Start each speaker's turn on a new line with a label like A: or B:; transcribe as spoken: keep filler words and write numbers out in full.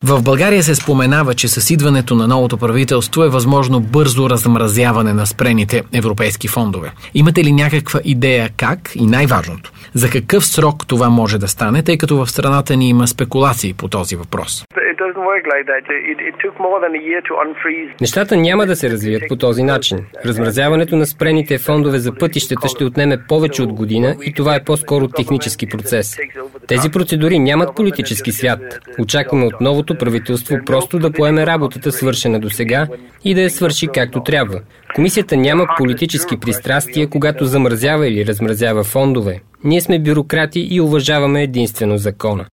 A: В България се споменава, че с идването на новото правителство е възможно бързо размразяване на спрените европейски фондове. Имате ли някаква идея как и най-важното? За какъв срок това може да стане, тъй като в страната ни има спекулации по този въпрос?
B: Нещата няма да се развият по този начин. Размразяването на спрените фондове за пътищата ще отнеме повече от година и това е по-скоро технически процес. Тези процедури нямат политически свят. Очакваме от новото правителство просто да поеме работата, свършена до сега, и да я свърши както трябва. Комисията няма политически пристрастия, когато замразява или размразява фондове. Ние сме бюрократи и уважаваме единствено закона.